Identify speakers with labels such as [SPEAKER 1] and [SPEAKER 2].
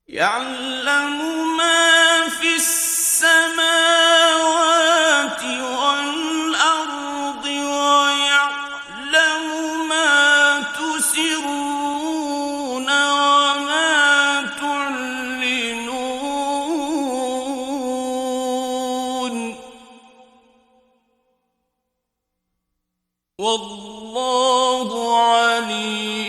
[SPEAKER 1] يعلم ما في السماوات والأرض ويعلم ما تسرون وما تعلنون والله عليم